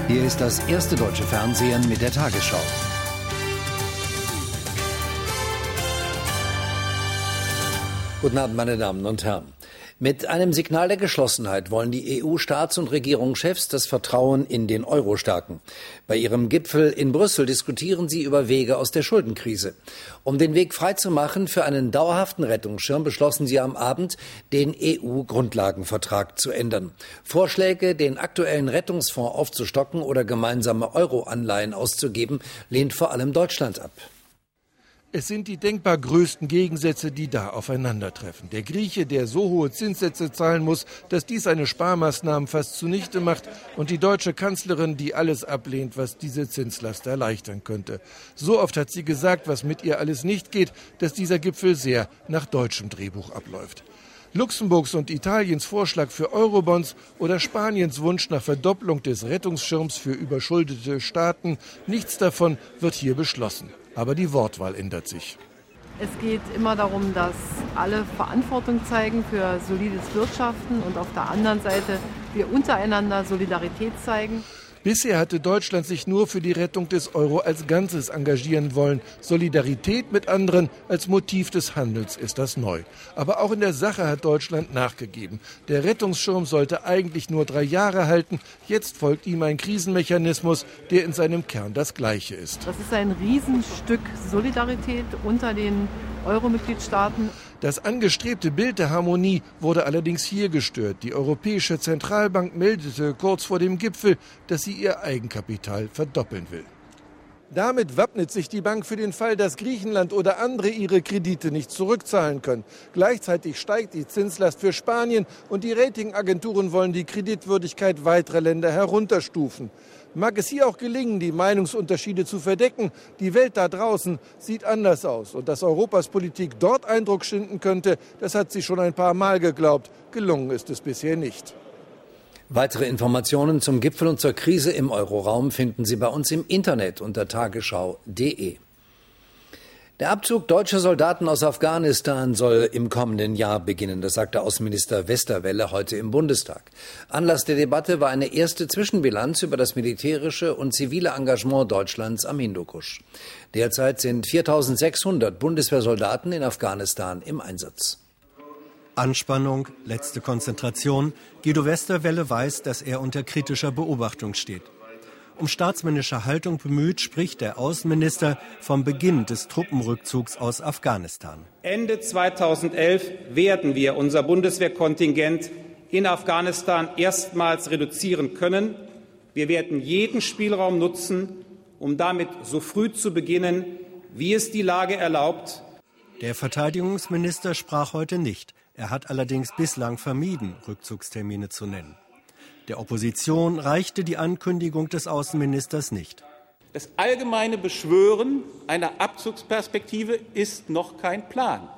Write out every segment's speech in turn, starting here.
Hier ist das erste deutsche Fernsehen mit der Tagesschau. Guten Abend, meine Damen und Herren. Mit einem Signal der Geschlossenheit wollen die EU-Staats- und Regierungschefs das Vertrauen in den Euro stärken. Bei ihrem Gipfel in Brüssel diskutieren sie über Wege aus der Schuldenkrise. Um den Weg freizumachen für einen dauerhaften Rettungsschirm beschlossen sie am Abend, den EU-Grundlagenvertrag zu ändern. Vorschläge, den aktuellen Rettungsfonds aufzustocken oder gemeinsame Euro-Anleihen auszugeben, lehnt vor allem Deutschland ab. Es sind die denkbar größten Gegensätze, die da aufeinandertreffen. Der Grieche, der so hohe Zinssätze zahlen muss, dass dies seine Sparmaßnahmen fast zunichte macht, und die deutsche Kanzlerin, die alles ablehnt, was diese Zinslast erleichtern könnte. So oft hat sie gesagt, was mit ihr alles nicht geht, dass dieser Gipfel sehr nach deutschem Drehbuch abläuft. Luxemburgs und Italiens Vorschlag für Eurobonds oder Spaniens Wunsch nach Verdopplung des Rettungsschirms für überschuldete Staaten, nichts davon wird hier beschlossen. Aber die Wortwahl ändert sich. Es geht immer darum, dass alle Verantwortung zeigen für solides Wirtschaften und auf der anderen Seite wir untereinander Solidarität zeigen. Bisher hatte Deutschland sich nur für die Rettung des Euro als Ganzes engagieren wollen. Solidarität mit anderen als Motiv des Handelns ist das neu. Aber auch in der Sache hat Deutschland nachgegeben. Der Rettungsschirm sollte eigentlich nur 3 Jahre halten. Jetzt folgt ihm ein Krisenmechanismus, der in seinem Kern das Gleiche ist. Das ist ein Riesenstück Solidarität unter den Euro-Mitgliedstaaten. Das angestrebte Bild der Harmonie wurde allerdings hier gestört. Die Europäische Zentralbank meldete kurz vor dem Gipfel, dass sie ihr Eigenkapital verdoppeln will. Damit wappnet sich die Bank für den Fall, dass Griechenland oder andere ihre Kredite nicht zurückzahlen können. Gleichzeitig steigt die Zinslast für Spanien und die Ratingagenturen wollen die Kreditwürdigkeit weiterer Länder herunterstufen. Mag es hier auch gelingen, die Meinungsunterschiede zu verdecken, die Welt da draußen sieht anders aus. Und dass Europas Politik dort Eindruck schinden könnte, das hat sie schon ein paar Mal geglaubt. Gelungen ist es bisher nicht. Weitere Informationen zum Gipfel und zur Krise im Euroraum finden Sie bei uns im Internet unter tagesschau.de. Der Abzug deutscher Soldaten aus Afghanistan soll im kommenden Jahr beginnen, das sagte Außenminister Westerwelle heute im Bundestag. Anlass der Debatte war eine erste Zwischenbilanz über das militärische und zivile Engagement Deutschlands am Hindukusch. Derzeit sind 4.600 Bundeswehrsoldaten in Afghanistan im Einsatz. Anspannung, letzte Konzentration. Guido Westerwelle weiß, dass er unter kritischer Beobachtung steht. Um staatsmännische Haltung bemüht, spricht der Außenminister vom Beginn des Truppenrückzugs aus Afghanistan. Ende 2011 werden wir unser Bundeswehrkontingent in Afghanistan erstmals reduzieren können. Wir werden jeden Spielraum nutzen, um damit so früh zu beginnen, wie es die Lage erlaubt. Der Verteidigungsminister sprach heute nicht. Er hat allerdings bislang vermieden, Rückzugstermine zu nennen. Der Opposition reichte die Ankündigung des Außenministers nicht. Das allgemeine Beschwören einer Abzugsperspektive ist noch kein Plan.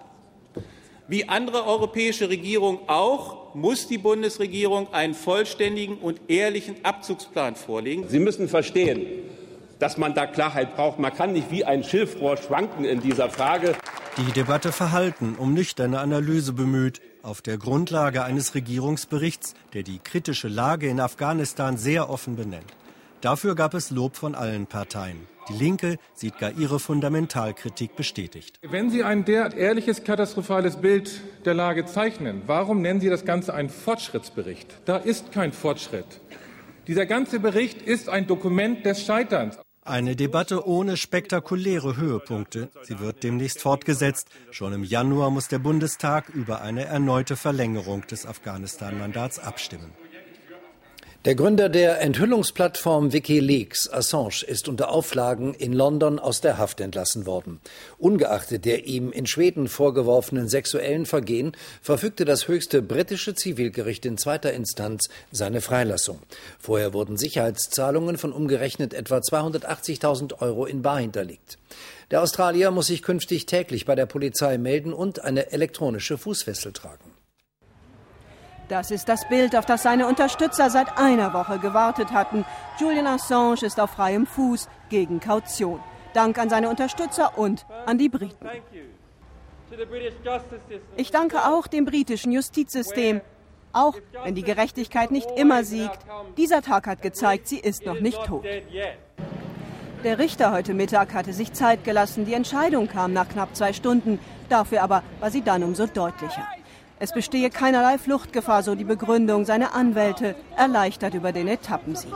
Wie andere europäische Regierungen auch, muss die Bundesregierung einen vollständigen und ehrlichen Abzugsplan vorlegen. Sie müssen verstehen, dass man da Klarheit braucht. Man kann nicht wie ein Schilfrohr schwanken in dieser Frage. Die Debatte verhalten, um nüchterne Analyse bemüht, auf der Grundlage eines Regierungsberichts, der die kritische Lage in Afghanistan sehr offen benennt. Dafür gab es Lob von allen Parteien. Die Linke sieht gar ihre Fundamentalkritik bestätigt. Wenn Sie ein derart ehrliches, katastrophales Bild der Lage zeichnen, warum nennen Sie das Ganze einen Fortschrittsbericht? Da ist kein Fortschritt. Dieser ganze Bericht ist ein Dokument des Scheiterns. Eine Debatte ohne spektakuläre Höhepunkte. Sie wird demnächst fortgesetzt. Schon im Januar muss der Bundestag über eine erneute Verlängerung des Afghanistan-Mandats abstimmen. Der Gründer der Enthüllungsplattform WikiLeaks, Assange, ist unter Auflagen in London aus der Haft entlassen worden. Ungeachtet der ihm in Schweden vorgeworfenen sexuellen Vergehen verfügte das höchste britische Zivilgericht in zweiter Instanz seine Freilassung. Vorher wurden Sicherheitszahlungen von umgerechnet etwa 280.000 € in bar hinterlegt. Der Australier muss sich künftig täglich bei der Polizei melden und eine elektronische Fußfessel tragen. Das ist das Bild, auf das seine Unterstützer seit einer Woche gewartet hatten. Julian Assange ist auf freiem Fuß gegen Kaution. Dank an seine Unterstützer und an die Briten. Ich danke auch dem britischen Justizsystem. Auch wenn die Gerechtigkeit nicht immer siegt, dieser Tag hat gezeigt, sie ist noch nicht tot. Der Richter heute Mittag hatte sich Zeit gelassen. Die Entscheidung kam nach knapp 2 Stunden. Dafür aber war sie dann umso deutlicher. Es bestehe keinerlei Fluchtgefahr, so die Begründung. Seine Anwälte erleichtert über den Etappensieg.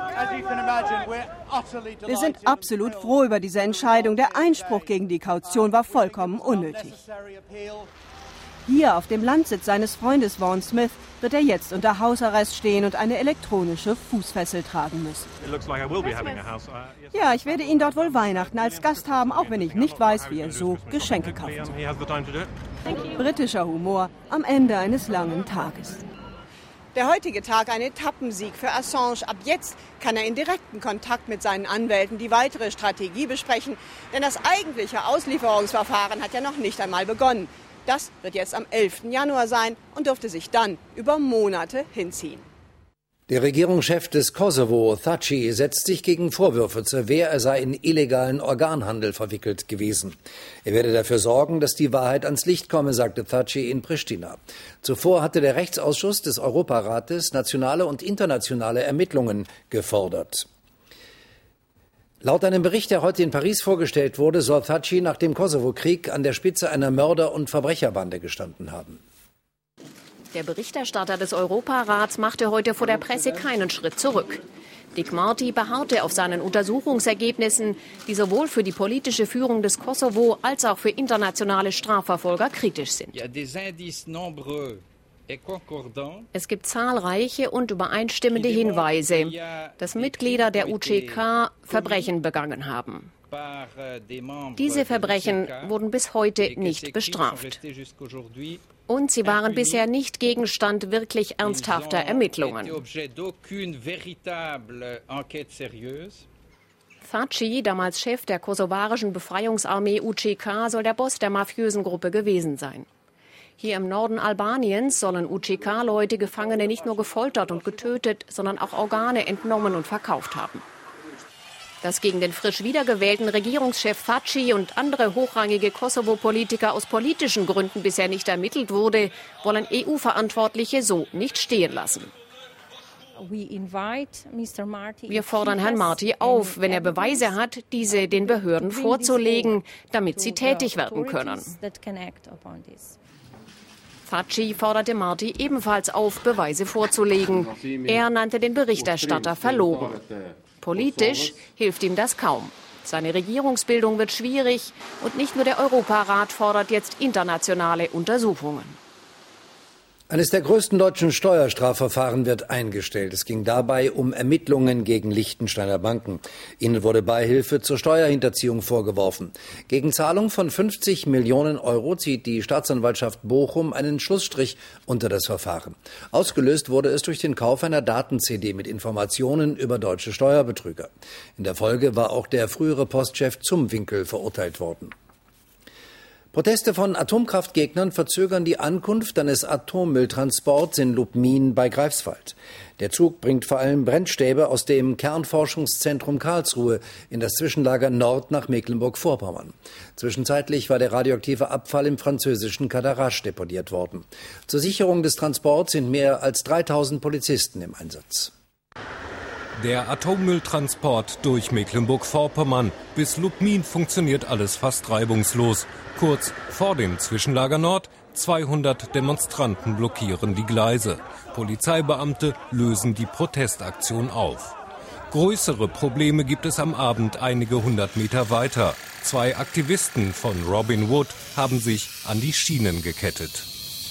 Wir sind absolut froh über diese Entscheidung. Der Einspruch gegen die Kaution war vollkommen unnötig. Hier auf dem Landsitz seines Freundes Vaughn Smith wird er jetzt unter Hausarrest stehen und eine elektronische Fußfessel tragen müssen. Ja, ich werde ihn dort wohl Weihnachten als Gast haben, auch wenn ich nicht weiß, wie er so Geschenke kauft. Britischer Humor am Ende eines langen Tages. Der heutige Tag ein Etappensieg für Assange. Ab jetzt kann er in direkten Kontakt mit seinen Anwälten die weitere Strategie besprechen. Denn das eigentliche Auslieferungsverfahren hat ja noch nicht einmal begonnen. Das wird jetzt am 11. Januar sein und dürfte sich dann über Monate hinziehen. Der Regierungschef des Kosovo, Thaçi, setzt sich gegen Vorwürfe zur Wehr, er sei in illegalen Organhandel verwickelt gewesen. Er werde dafür sorgen, dass die Wahrheit ans Licht komme, sagte Thaçi in Pristina. Zuvor hatte der Rechtsausschuss des Europarates nationale und internationale Ermittlungen gefordert. Laut einem Bericht, der heute in Paris vorgestellt wurde, soll Thaçi nach dem Kosovo-Krieg an der Spitze einer Mörder- und Verbrecherbande gestanden haben. Der Berichterstatter des Europarats machte heute vor der Presse keinen Schritt zurück. Dick Marty beharrte auf seinen Untersuchungsergebnissen, die sowohl für die politische Führung des Kosovo als auch für internationale Strafverfolger kritisch sind. Es gibt zahlreiche und übereinstimmende Hinweise, dass Mitglieder der UÇK Verbrechen begangen haben. Diese Verbrechen wurden bis heute nicht bestraft. Und sie waren bisher nicht Gegenstand wirklich ernsthafter Ermittlungen. Thaçi, damals Chef der kosovarischen Befreiungsarmee UÇK, soll der Boss der mafiösen Gruppe gewesen sein. Hier im Norden Albaniens sollen UÇK-Leute Gefangene nicht nur gefoltert und getötet, sondern auch Organe entnommen und verkauft haben. Dass gegen den frisch wiedergewählten Regierungschef Thaçi und andere hochrangige Kosovo-Politiker aus politischen Gründen bisher nicht ermittelt wurde, wollen EU-Verantwortliche so nicht stehen lassen. Wir fordern Herrn Marty auf, wenn er Beweise hat, diese den Behörden vorzulegen, damit sie tätig werden können. Thaçi forderte Marty ebenfalls auf, Beweise vorzulegen. Er nannte den Berichterstatter verlogen. Politisch hilft ihm das kaum. Seine Regierungsbildung wird schwierig und nicht nur der Europarat fordert jetzt internationale Untersuchungen. Eines der größten deutschen Steuerstrafverfahren wird eingestellt. Es ging dabei um Ermittlungen gegen Liechtensteiner Banken. Ihnen wurde Beihilfe zur Steuerhinterziehung vorgeworfen. Gegen Zahlung von 50 Millionen Euro zieht die Staatsanwaltschaft Bochum einen Schlussstrich unter das Verfahren. Ausgelöst wurde es durch den Kauf einer Daten-CD mit Informationen über deutsche Steuerbetrüger. In der Folge war auch der frühere Postchef Zumwinkel verurteilt worden. Proteste von Atomkraftgegnern verzögern die Ankunft eines Atommülltransports in Lubmin bei Greifswald. Der Zug bringt vor allem Brennstäbe aus dem Kernforschungszentrum Karlsruhe in das Zwischenlager Nord nach Mecklenburg-Vorpommern. Zwischenzeitlich war der radioaktive Abfall im französischen Cadarache deponiert worden. Zur Sicherung des Transports sind mehr als 3000 Polizisten im Einsatz. Der Atommülltransport durch Mecklenburg-Vorpommern bis Lubmin funktioniert alles fast reibungslos. Kurz vor dem Zwischenlager Nord, 200 Demonstranten blockieren die Gleise. Polizeibeamte lösen die Protestaktion auf. Größere Probleme gibt es am Abend einige 100 Meter weiter. 2 Aktivisten von Robin Wood haben sich an die Schienen gekettet.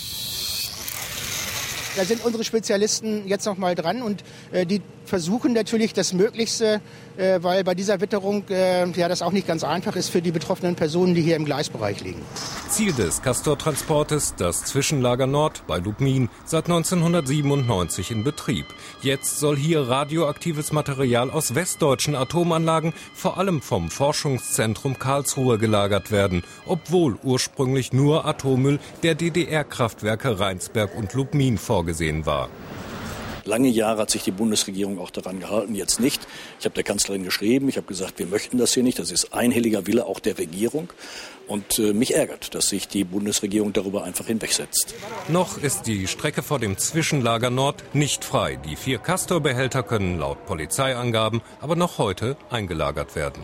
Da sind unsere Spezialisten jetzt noch mal dran und die versuchen natürlich das Möglichste, weil bei dieser Witterung das auch nicht ganz einfach ist für die betroffenen Personen, die hier im Gleisbereich liegen. Ziel des Castor-Transportes, das Zwischenlager Nord bei Lubmin, seit 1997 in Betrieb. Jetzt soll hier radioaktives Material aus westdeutschen Atomanlagen, vor allem vom Forschungszentrum Karlsruhe, gelagert werden, obwohl ursprünglich nur Atommüll der DDR-Kraftwerke Rheinsberg und Lubmin vorgesehen war. Lange Jahre hat sich die Bundesregierung auch daran gehalten, jetzt nicht. Ich habe der Kanzlerin geschrieben, ich habe gesagt, wir möchten das hier nicht. Das ist einhelliger Wille auch der Regierung. Und mich ärgert, dass sich die Bundesregierung darüber einfach hinwegsetzt. Noch ist die Strecke vor dem Zwischenlager Nord nicht frei. Die 4 Castor-Behälter können laut Polizeiangaben aber noch heute eingelagert werden.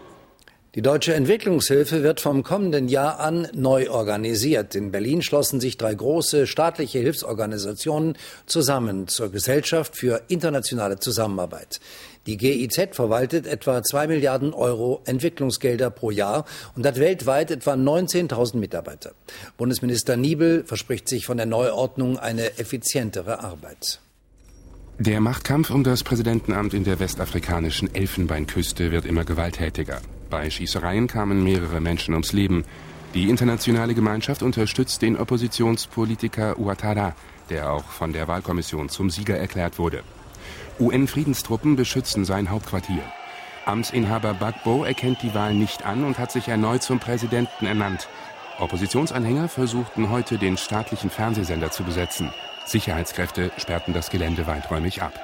Die deutsche Entwicklungshilfe wird vom kommenden Jahr an neu organisiert. In Berlin schlossen sich 3 große staatliche Hilfsorganisationen zusammen zur Gesellschaft für internationale Zusammenarbeit. Die GIZ verwaltet etwa 2 Milliarden Euro Entwicklungsgelder pro Jahr und hat weltweit etwa 19.000 Mitarbeiter. Bundesminister Niebel verspricht sich von der Neuordnung eine effizientere Arbeit. Der Machtkampf um das Präsidentenamt in der westafrikanischen Elfenbeinküste wird immer gewalttätiger. Bei Schießereien kamen mehrere Menschen ums Leben. Die internationale Gemeinschaft unterstützt den Oppositionspolitiker Ouattara, der auch von der Wahlkommission zum Sieger erklärt wurde. UN-Friedenstruppen beschützen sein Hauptquartier. Amtsinhaber Gbagbo erkennt die Wahl nicht an und hat sich erneut zum Präsidenten ernannt. Oppositionsanhänger versuchten heute, den staatlichen Fernsehsender zu besetzen. Sicherheitskräfte sperrten das Gelände weiträumig ab.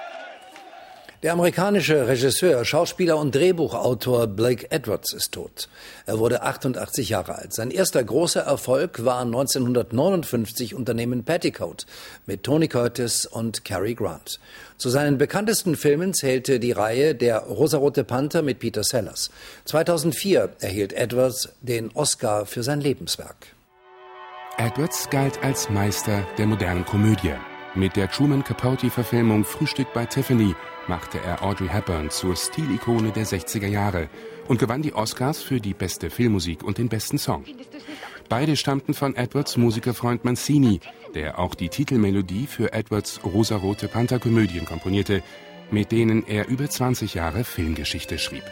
Der amerikanische Regisseur, Schauspieler und Drehbuchautor Blake Edwards ist tot. Er wurde 88 Jahre alt. Sein erster großer Erfolg war 1959 Unternehmen Petticoat mit Tony Curtis und Cary Grant. Zu seinen bekanntesten Filmen zählte die Reihe Der rosarote Panther mit Peter Sellers. 2004 erhielt Edwards den Oscar für sein Lebenswerk. Edwards galt als Meister der modernen Komödie. Mit der Truman-Capote-Verfilmung Frühstück bei Tiffany machte er Audrey Hepburn zur Stilikone der 60er Jahre und gewann die Oscars für die beste Filmmusik und den besten Song. Beide stammten von Edwards Musikerfreund Mancini, der auch die Titelmelodie für Edwards rosarote Panther-Komödien komponierte, mit denen er über 20 Jahre Filmgeschichte schrieb.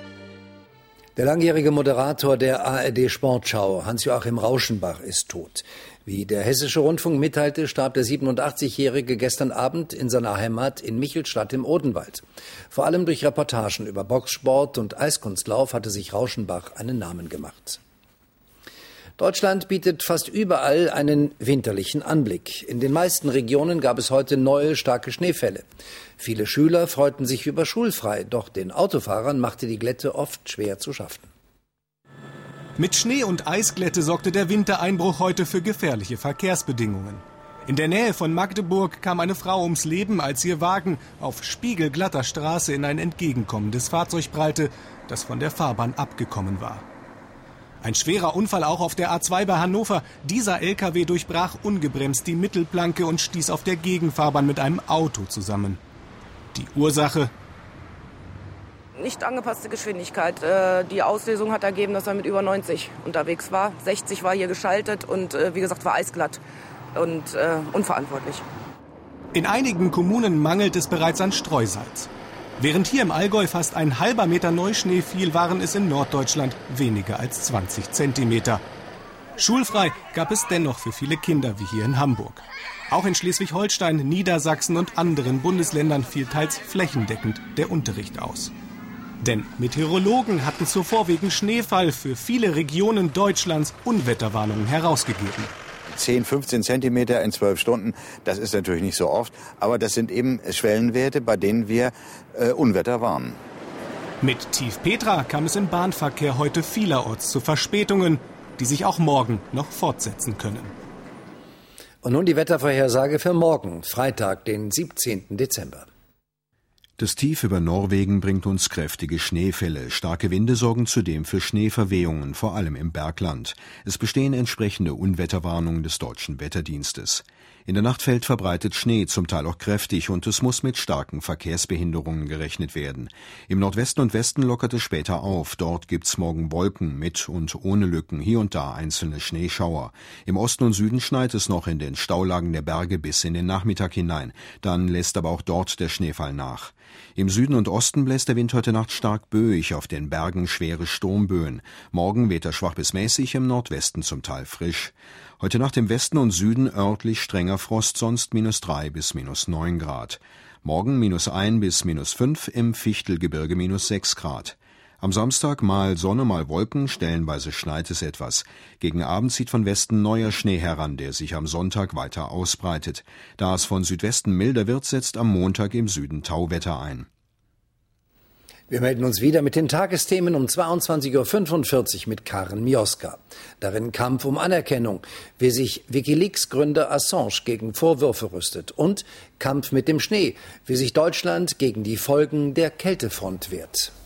Der langjährige Moderator der ARD-Sportschau, Hans-Joachim Rauschenbach, ist tot. Wie der Hessische Rundfunk mitteilte, starb der 87-Jährige gestern Abend in seiner Heimat in Michelstadt im Odenwald. Vor allem durch Reportagen über Boxsport und Eiskunstlauf hatte sich Rauschenbach einen Namen gemacht. Deutschland bietet fast überall einen winterlichen Anblick. In den meisten Regionen gab es heute neue, starke Schneefälle. Viele Schüler freuten sich über schulfrei, doch den Autofahrern machte die Glätte oft schwer zu schaffen. Mit Schnee und Eisglätte sorgte der Wintereinbruch heute für gefährliche Verkehrsbedingungen. In der Nähe von Magdeburg kam eine Frau ums Leben, als ihr Wagen auf spiegelglatter Straße in ein entgegenkommendes Fahrzeug prallte, das von der Fahrbahn abgekommen war. Ein schwerer Unfall auch auf der A2 bei Hannover. Dieser LKW durchbrach ungebremst die Mittelplanke und stieß auf der Gegenfahrbahn mit einem Auto zusammen. Die Ursache? Nicht angepasste Geschwindigkeit. Die Auslesung hat ergeben, dass er mit über 90 unterwegs war. 60 war hier geschaltet und wie gesagt war eisglatt und unverantwortlich. In einigen Kommunen mangelt es bereits an Streusalz. Während hier im Allgäu fast ein halber Meter Neuschnee fiel, waren es in Norddeutschland weniger als 20 Zentimeter. Schulfrei gab es dennoch für viele Kinder wie hier in Hamburg. Auch in Schleswig-Holstein, Niedersachsen und anderen Bundesländern fiel teils flächendeckend der Unterricht aus. Denn Meteorologen hatten zuvor wegen Schneefall für viele Regionen Deutschlands Unwetterwarnungen herausgegeben. 10, 15 Zentimeter in 12 Stunden, das ist natürlich nicht so oft, aber das sind eben Schwellenwerte, bei denen wir Unwetter warnen. Mit Tief Petra kam es im Bahnverkehr heute vielerorts zu Verspätungen, die sich auch morgen noch fortsetzen können. Und nun die Wettervorhersage für morgen, Freitag, den 17. Dezember. Das Tief über Norwegen bringt uns kräftige Schneefälle. Starke Winde sorgen zudem für Schneeverwehungen, vor allem im Bergland. Es bestehen entsprechende Unwetterwarnungen des Deutschen Wetterdienstes. In der Nacht fällt verbreitet Schnee, zum Teil auch kräftig, und es muss mit starken Verkehrsbehinderungen gerechnet werden. Im Nordwesten und Westen lockert es später auf. Dort gibt's morgen Wolken mit und ohne Lücken, hier und da einzelne Schneeschauer. Im Osten und Süden schneit es noch in den Staulagen der Berge bis in den Nachmittag hinein. Dann lässt aber auch dort der Schneefall nach. Im Süden und Osten bläst der Wind heute Nacht stark böig, auf den Bergen schwere Sturmböen. Morgen weht er schwach bis mäßig, im Nordwesten zum Teil frisch. Heute Nacht im Westen und Süden örtlich strenger Frost, sonst -3 bis -9 Grad. Morgen -1 bis -5, im Fichtelgebirge -6 Grad. Am Samstag mal Sonne, mal Wolken, stellenweise schneit es etwas. Gegen Abend zieht von Westen neuer Schnee heran, der sich am Sonntag weiter ausbreitet. Da es von Südwesten milder wird, setzt am Montag im Süden Tauwetter ein. Wir melden uns wieder mit den Tagesthemen um 22.45 Uhr mit Karen Mioska. Darin Kampf um Anerkennung, wie sich WikiLeaks-Gründer Assange gegen Vorwürfe rüstet. Und Kampf mit dem Schnee, wie sich Deutschland gegen die Folgen der Kältefront wehrt.